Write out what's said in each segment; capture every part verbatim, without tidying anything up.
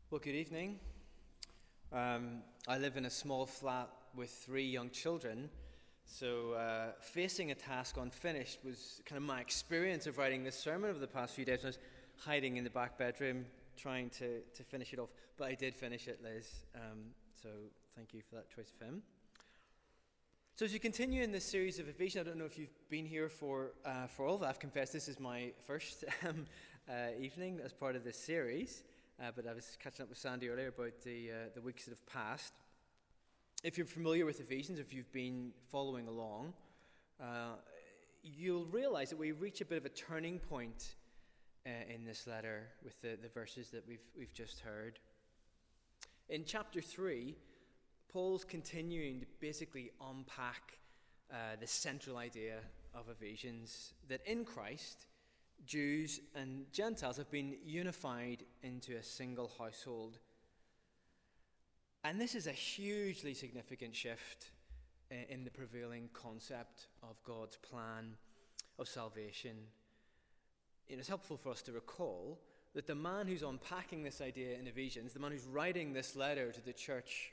Well, good evening. Um, I live in a small flat with three young children, so uh, facing a task unfinished was kind of my experience of writing this sermon over the past few days. I was hiding in the back bedroom trying to, to finish it off, but I did finish it, Liz, um, so thank you for that choice of hymn. So as we continue in this series of Ephesians, I don't know if you've been here for uh, for all that. I've confessed this is my first um, uh, evening as part of this series. Uh, but I was catching up with Sandy earlier about the uh, the weeks that have passed. If you're familiar with Ephesians, if you've been following along, uh, you'll realize that we reach a bit of a turning point uh, in this letter with the, the verses that we've we've just heard. In chapter three, Paul's continuing to basically unpack uh, the central idea of Ephesians, that in Christ, Jews and Gentiles have been unified into a single household. And this is a hugely significant shift in the prevailing concept of God's plan of salvation. It is helpful for us to recall that the man who's unpacking this idea in Ephesians, the man who's writing this letter to the church,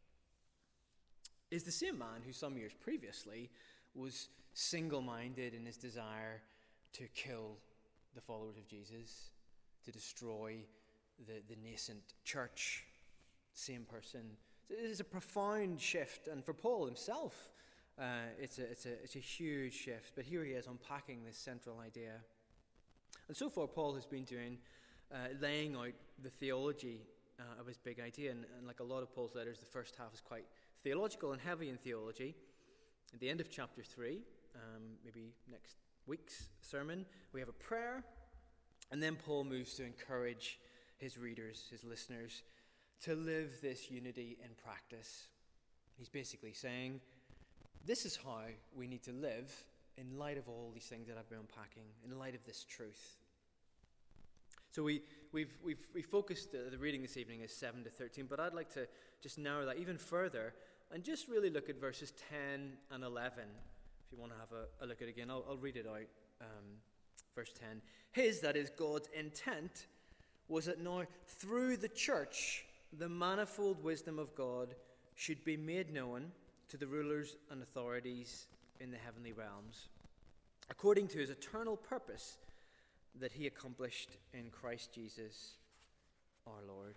is the same man who some years previously was single-minded in his desire to kill the followers of Jesus, to destroy the, the nascent church. Same person. It is a profound shift, and for Paul himself, uh, it's, a, it's, a, it's a huge shift. But here he is unpacking this central idea. And so far, Paul has been doing, uh, laying out the theology uh, of his big idea. And, and like a lot of Paul's letters, the first half is quite theological and heavy in theology. At the end of chapter three, um, maybe next week's sermon, we have a prayer, and then Paul moves to encourage his readers, his listeners, to live this unity in practice. He's basically saying, this is how we need to live in light of all these things that I've been unpacking, in light of this truth. So we, we've, we've we focused, uh, the reading this evening is seven to thirteen, but I'd like to just narrow that even further and just really look at verses ten and eleven. If you want to have a, a look at it again, I'll, I'll read it out. Um, verse ten. His, that is God's intent, was that now through the church, the manifold wisdom of God should be made known to the rulers and authorities in the heavenly realms, according to his eternal purpose that he accomplished in Christ Jesus our Lord.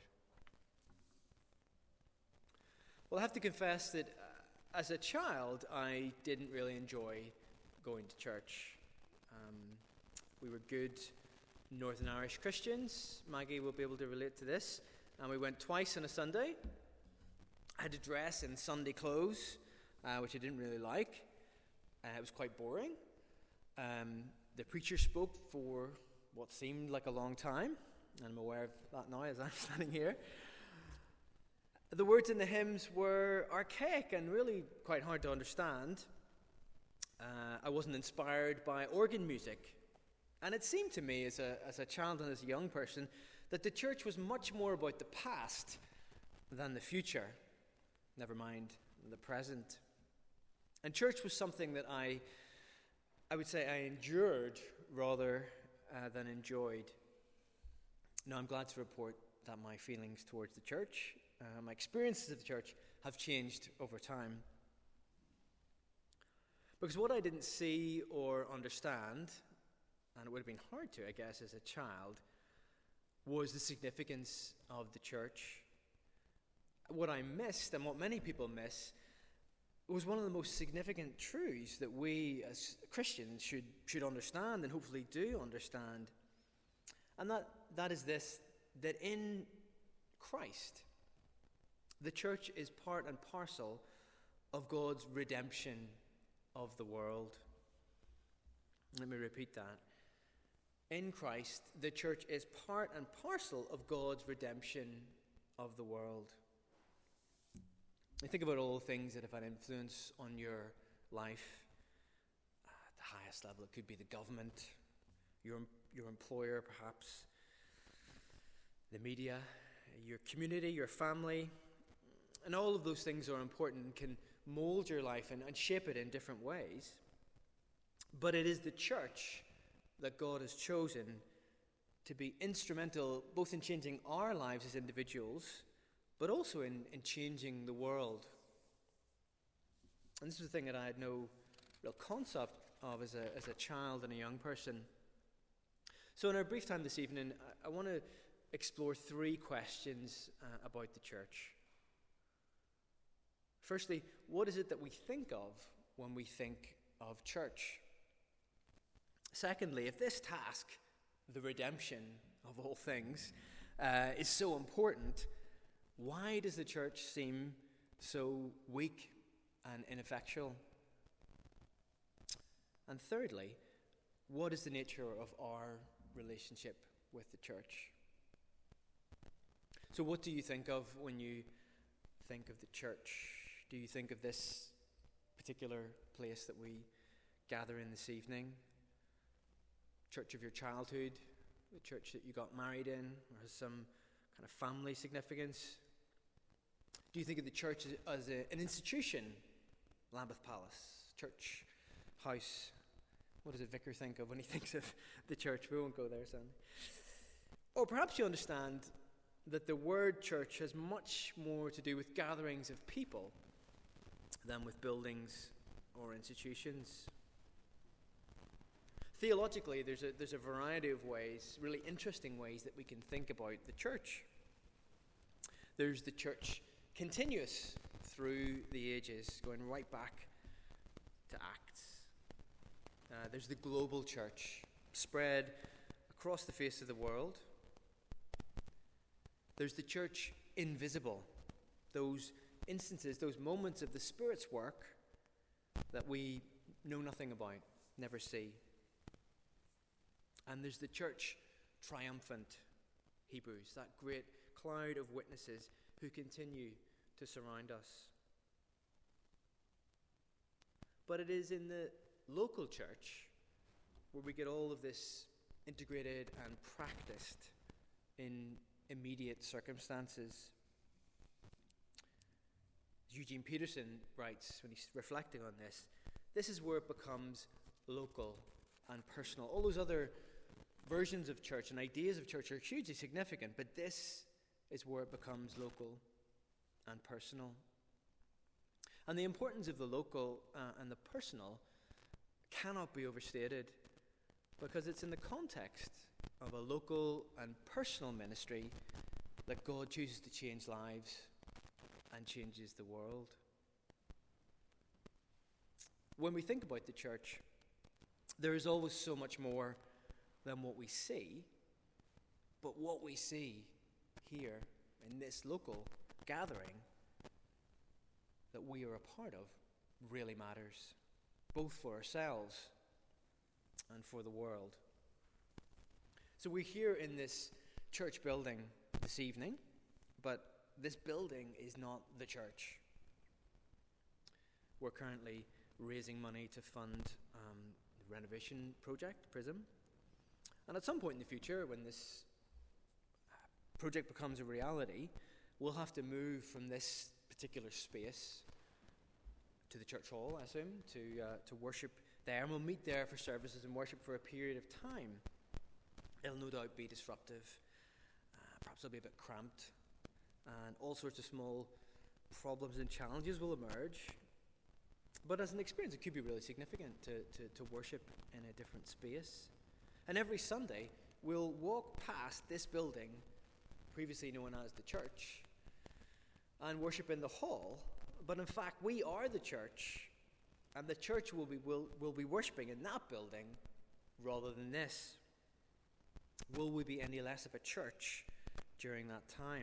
Well, I have to confess that uh, as a child, I didn't really enjoy going to church. Um, we were good Northern Irish Christians. Maggie will be able to relate to this. And we went twice on a Sunday. I had to dress in Sunday clothes, uh, which I didn't really like. Uh, it was quite boring. Um, the preacher spoke for what seemed like a long time, and I'm aware of that now as I'm standing here. The words in the hymns were archaic and really quite hard to understand. Uh, I wasn't inspired by organ music. And it seemed to me as a, as a child and as a young person that the church was much more about the past than the future, never mind the present. And church was something that I, I would say I endured rather uh, than enjoyed. Now I'm glad to report that my feelings towards the church, uh, my experiences of the church have changed over time. Because what I didn't see or understand, and it would have been hard to, I guess, as a child, was the significance of the church. What I missed, and what many people miss, was one of the most significant truths that we as Christians should, should understand and hopefully do understand. And that, that is this, that in Christ, the church is part and parcel of God's redemption of the world. Let me repeat that. In Christ, the church is part and parcel of God's redemption of the world. You think about all the things that have had influence on your life. At the highest level, it could be the government, your, your employer perhaps, the media, your community, your family. And all of those things are important and can mold your life and, and shape it in different ways. But it is the church that God has chosen to be instrumental both in changing our lives as individuals, but also in, in changing the world. And this is a thing that I had no real concept of as a, as a child and a young person. So in our brief time this evening, I, I want to explore three questions uh, about the church. Firstly, what is it that we think of when we think of church? Secondly, if this task, the redemption of all things, uh, is so important, why does the church seem so weak and ineffectual? And thirdly, what is the nature of our relationship with the church? So what do you think of when you think of the church? Do you think of this particular place that we gather in this evening? Church of your childhood, the church that you got married in, or has some kind of family significance? Do you think of the church as, as a, an institution? Lambeth Palace, church, house. What does a vicar think of when he thinks of the church? We won't go there, son. Or perhaps you understand that the word church has much more to do with gatherings of people than with buildings or institutions. Theologically, there's a, there's a variety of ways, really interesting ways, that we can think about the church. There's the church continuous through the ages, going right back to Acts. Uh, there's the global church, spread across the face of the world. There's the church invisible, those instances, those moments of the Spirit's work that we know nothing about, never see. And there's the church triumphant, Hebrews, that great cloud of witnesses who continue to surround us. But it is in the local church where we get all of this integrated and practiced in immediate circumstances. Eugene Peterson writes, when he's reflecting on this, this is where it becomes local and personal. All those other versions of church and ideas of church are hugely significant, but this is where it becomes local and personal. And the importance of the local uh, and the personal cannot be overstated, because it's in the context of a local and personal ministry that God chooses to change lives and changes the world. When we think about the church, there is always so much more than what we see, but what we see here in this local gathering that we are a part of really matters, both for ourselves and for the world. So we're here in this church building this evening, but this building is not the church. We're currently raising money to fund um, the renovation project, PRISM. And at some point in the future, when this project becomes a reality, we'll have to move from this particular space to the church hall, I assume, to uh, to worship there. And we'll meet there for services and worship for a period of time. It'll no doubt be disruptive. Uh, perhaps it'll be a bit cramped. And all sorts of small problems and challenges will emerge. But as an experience, it could be really significant to, to, to worship in a different space. And every Sunday, we'll walk past this building, previously known as the church, and worship in the hall. But in fact, we are the church, and the church will be, will, will be worshiping in that building rather than this. Will we be any less of a church during that time?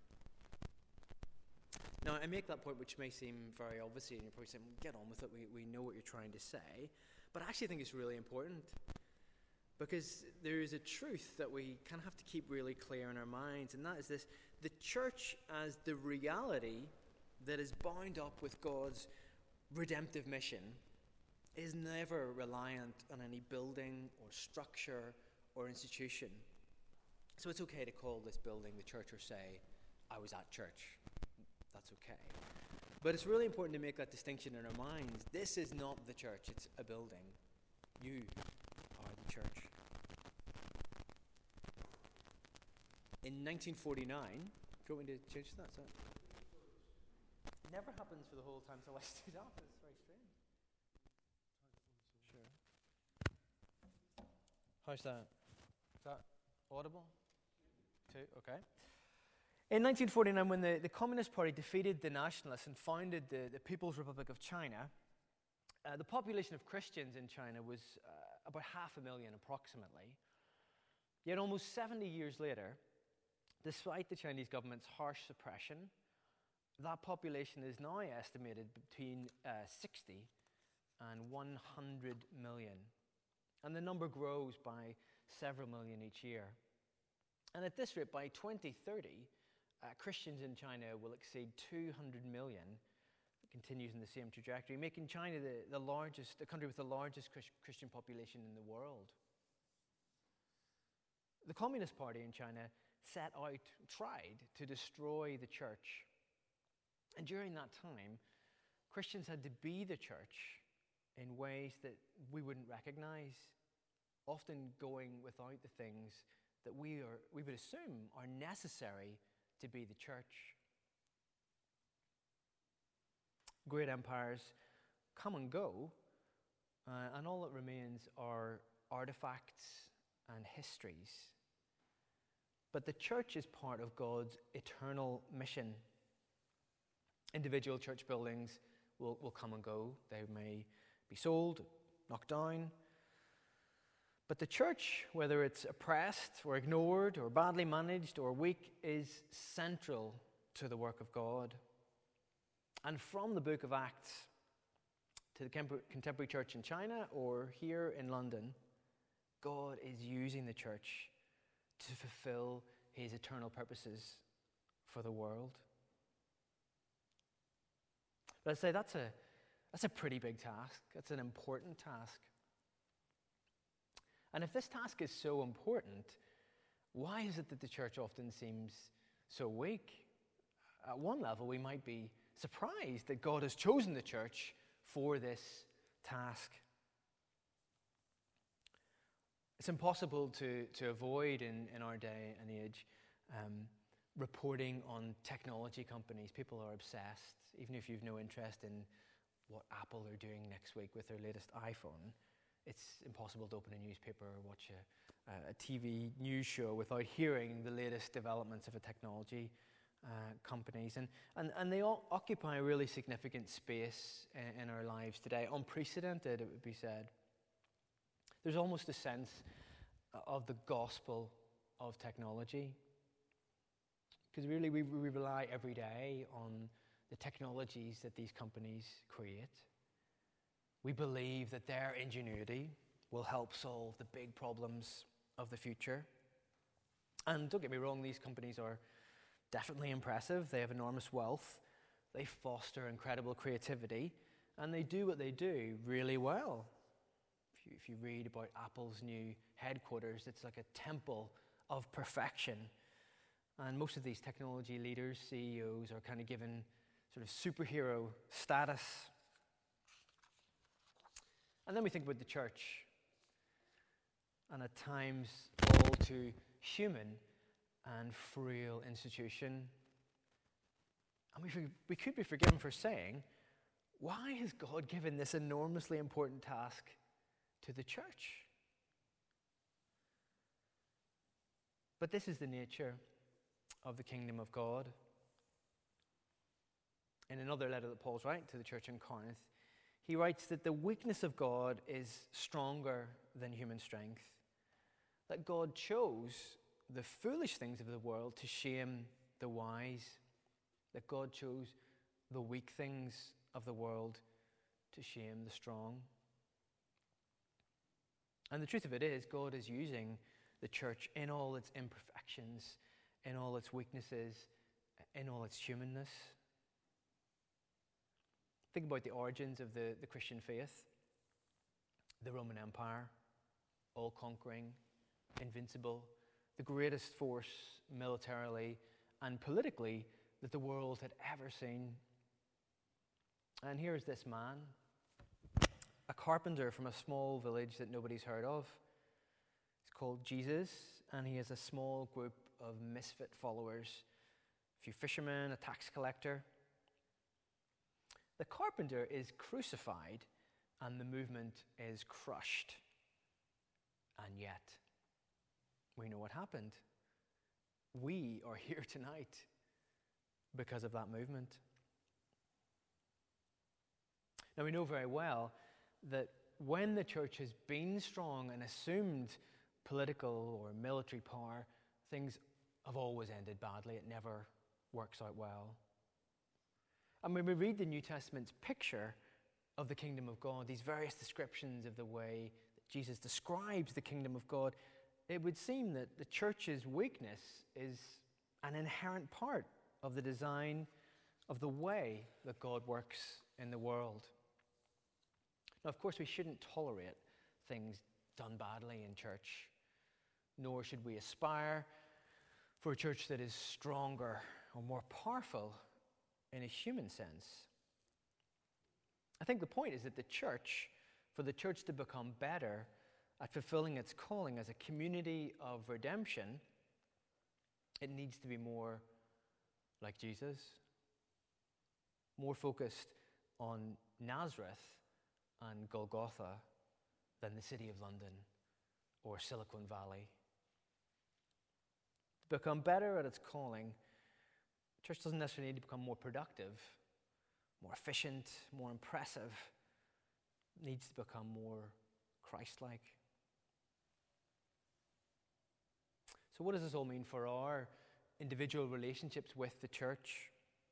Now, I make that point, which may seem very obvious, and you're probably saying, get on with it, we, we know what you're trying to say. But I actually think it's really important, because there is a truth that we kind of have to keep really clear in our minds, and that is this: the church as the reality that is bound up with God's redemptive mission is never reliant on any building or structure or institution. So it's okay to call this building the church, or say, I was at church. That's okay. But it's really important to make that distinction in our minds. This is not the church, it's a building. You are the church. In nineteen forty-nine, do you want me to change that? Is that? It never happens for the whole time till I stood up. It's very strange. Sure. How's that? Is that audible? Two, okay. In nineteen forty-nine, when the, the Communist Party defeated the Nationalists and founded the, the People's Republic of China, uh, the population of Christians in China was uh, about half a million approximately. Yet almost seventy years later, despite the Chinese government's harsh suppression, that population is now estimated between uh, sixty and one hundred million. And the number grows by several million each year. And at this rate, by twenty thirty, uh, Christians in China will exceed two hundred million. It continues in the same trajectory, making China the, the largest, the country with the largest Christ- Christian population in the world. The Communist Party in China set out, tried to destroy the church. And during that time, Christians had to be the church in ways that we wouldn't recognize, often going without the things that we are, we would assume are necessary to be the church. Great empires come and go, uh, and all that remains are artifacts and histories. But the church is part of God's eternal mission. Individual church buildings will, will come and go. They may be sold, knocked down. But the church, whether it's oppressed or ignored or badly managed or weak, is central to the work of God. And from the book of Acts to the contemporary church in China or here in London, God is using the church to fulfill his eternal purposes for the world. But I'd say that's a, that's a pretty big task. That's an important task. And if this task is so important, why is it that the church often seems so weak? At one level, we might be surprised that God has chosen the church for this task. It's impossible to, to avoid in, in our day and age um, reporting on technology companies. People are obsessed, even if you've no interest in what Apple are doing next week with their latest iPhone. It's impossible to open a newspaper or watch a, a T V news show without hearing the latest developments of a technology uh, companies. And, and, and they all occupy a really significant space in, in our lives today. Unprecedented, it would be said. There's almost a sense of the gospel of technology. Because really we, we rely every day on the technologies that these companies create. We believe that their ingenuity will help solve the big problems of the future. And don't get me wrong, these companies are definitely impressive. They have enormous wealth. They foster incredible creativity. And they do what they do really well. If you, if you read about Apple's new headquarters, it's like a temple of perfection. And most of these technology leaders, C E Os, are kind of given sort of superhero status. And then we think about the church, and at times all too human and frail institution. And we, we could be forgiven for saying, why has God given this enormously important task to the church? But this is the nature of the kingdom of God. In another letter that Paul's writing to the church in Corinth, he writes that the weakness of God is stronger than human strength. That God chose the foolish things of the world to shame the wise. That God chose the weak things of the world to shame the strong. And the truth of it is, God is using the church in all its imperfections, in all its weaknesses, in all its humanness. Think about the origins of the, the Christian faith. The Roman Empire, all-conquering, invincible, the greatest force militarily and politically that the world had ever seen. And here's this man, a carpenter from a small village that nobody's heard of. He's called Jesus, and he has a small group of misfit followers, a few fishermen, a tax collector. The carpenter is crucified and the movement is crushed. And yet, we know what happened. We are here tonight because of that movement. Now, we know very well that when the church has been strong and assumed political or military power, things have always ended badly. It never works out well. And when we read the New Testament's picture of the kingdom of God, these various descriptions of the way that Jesus describes the kingdom of God, it would seem that the church's weakness is an inherent part of the design of the way that God works in the world. Now, of course, we shouldn't tolerate things done badly in church, nor should we aspire for a church that is stronger or more powerful in a human sense. I think the point is that the church, for the church to become better at fulfilling its calling as a community of redemption, it needs to be more like Jesus, more focused on Nazareth and Golgotha than the city of London or Silicon Valley. To become better at its calling, the church doesn't necessarily need to become more productive, more efficient, more impressive. It needs to become more Christ-like. So what does this all mean for our individual relationships with the church?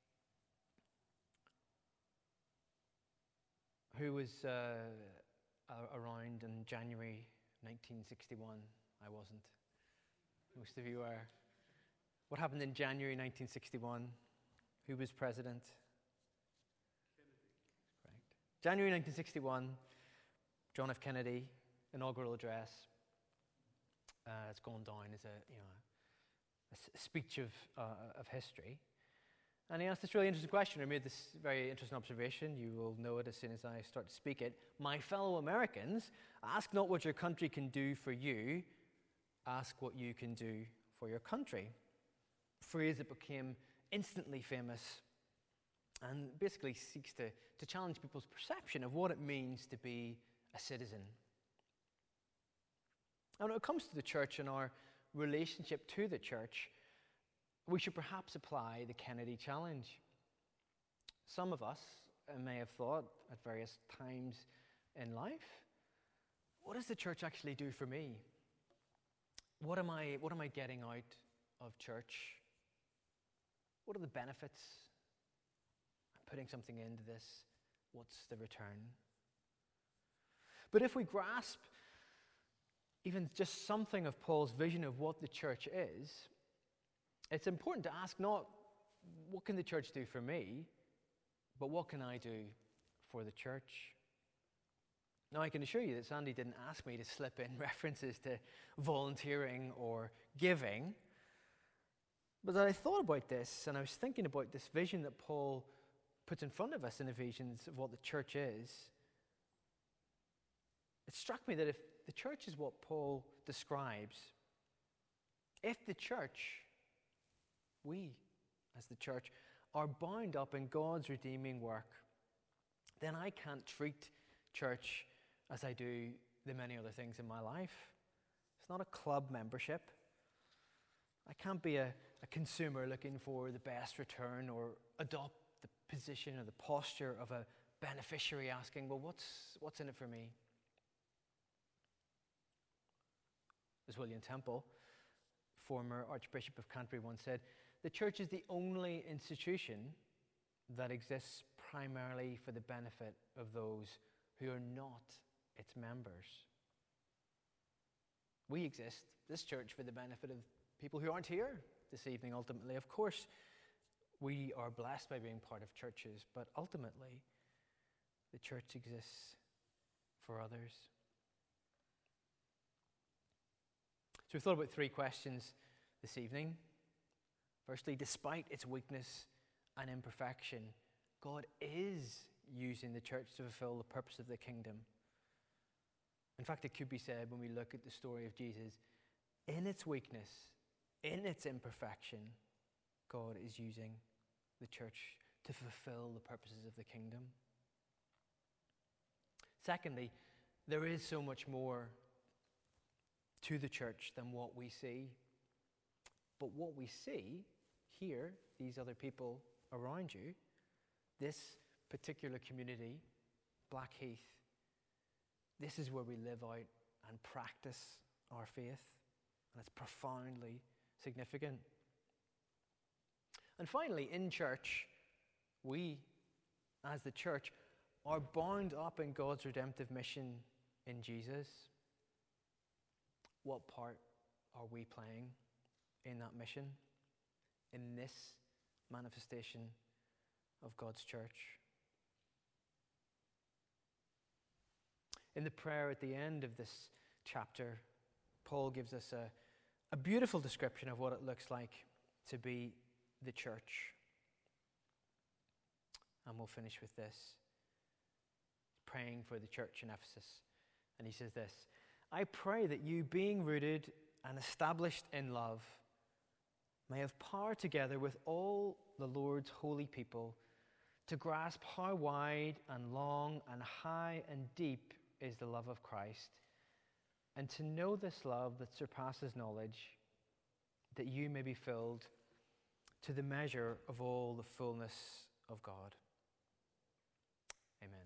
Who was uh, around in January nineteen sixty-one? I wasn't. Most of you are. What happened in January nineteen sixty-one? Who was president? Kennedy. Correct. January nineteen sixty-one, John F. Kennedy, inaugural address. Uh, it's gone down as a, you know, a s- speech of, uh, of history. And he asked this really interesting question. He made this very interesting observation. You will know it as soon as I start to speak it. My fellow Americans, ask not what your country can do for you, ask what you can do for your country. A phrase that became instantly famous and basically seeks to, to challenge people's perception of what it means to be a citizen. And when it comes to the church and our relationship to the church, we should perhaps apply the Kennedy challenge. Some of us may have thought at various times in life, what does the church actually do for me? What am I, what am I getting out of church? What are the benefits? I'm putting something into this. What's the return? But if we grasp even just something of Paul's vision of what the church is, it's important to ask not, what can the church do for me, but what can I do for the church? Now, I can assure you that Sandy didn't ask me to slip in references to volunteering or giving, but that I thought about this, and I was thinking about this vision that Paul puts in front of us in Ephesians of what the church is. It struck me that if the church is what Paul describes, if the church, we as the church, are bound up in God's redeeming work, then I can't treat church as I do the many other things in my life. It's not a club membership. I can't be a, a consumer looking for the best return or adopt the position or the posture of a beneficiary asking, well, what's, what's in it for me? As William Temple, former Archbishop of Canterbury, once said, the church is the only institution that exists primarily for the benefit of those who are not its members. We exist, this church, for the benefit of people who aren't here this evening, ultimately. Of course, we are blessed by being part of churches, but ultimately, the church exists for others. So we've thought about three questions this evening. Firstly, despite its weakness and imperfection, God is using the church to fulfill the purpose of the kingdom. In fact, it could be said when we look at the story of Jesus, in its weakness, in its imperfection, God is using the church to fulfill the purposes of the kingdom. Secondly, there is so much more to the church than what we see. But what we see here, these other people around you, this particular community, Blackheath, this is where we live out and practice our faith. And it's profoundly significant. And finally, in church, we, as the church, are bound up in God's redemptive mission in Jesus. What part are we playing in that mission, in this manifestation of God's church? In the prayer at the end of this chapter, Paul gives us a, a beautiful description of what it looks like to be the church. And we'll finish with this. Praying for the church in Ephesus. And he says this: I pray that you, being rooted and established in love, may have power together with all the Lord's holy people to grasp how wide and long and high and deep is the love of Christ, and to know this love that surpasses knowledge, that you may be filled to the measure of all the fullness of God. Amen.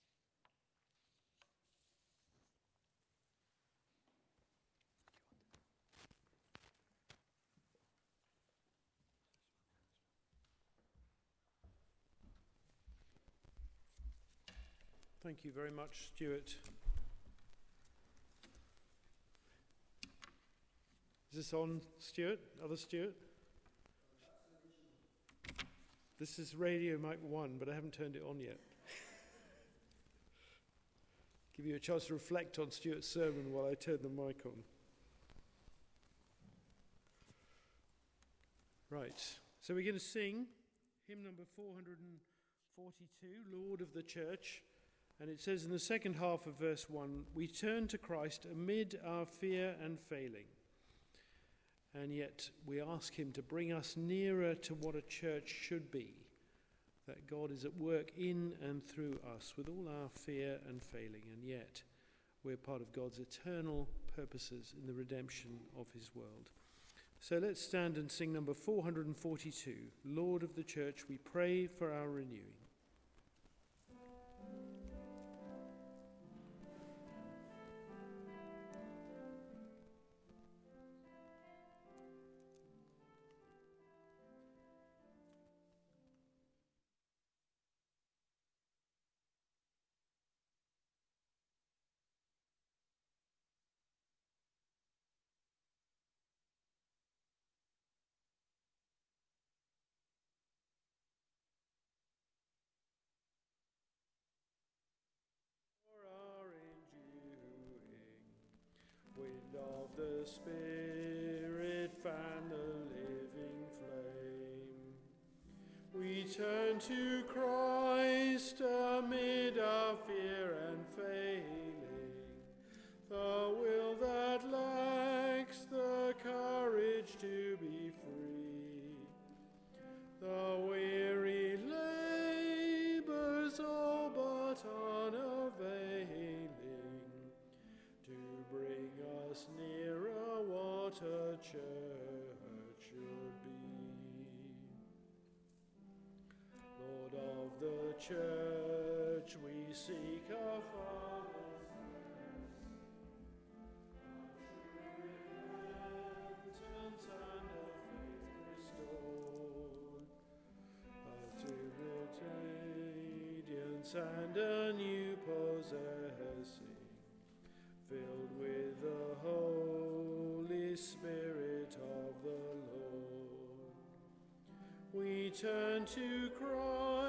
Thank you very much, Stuart. Is this on, Stuart? Other Stuart? This is radio mic one, but I haven't turned it on yet. Give you a chance to reflect on Stuart's sermon while I turn the mic on. Right, so we're going to sing hymn number four hundred forty-two, Lord of the Church. And it says in the second half of verse one, we turn to Christ amid our fear and failing. And yet we ask him to bring us nearer to what a church should be, that God is at work in and through us with all our fear and failing, and yet we're part of God's eternal purposes in the redemption of his world. So let's stand and sing number four hundred forty-two, Lord of the Church, we pray for our renewing. Of the Spirit, fan the living flame. We turn to Christ amid our fear and failing, the will that lacks the courage to be free, the weary labors all but unavailing, bring us nearer what a church should be. Lord of the Church, we seek our Father's repentance and a faith restored, a timid radiance and a new possessing, filled with the Holy Spirit of the Lord. We turn to Christ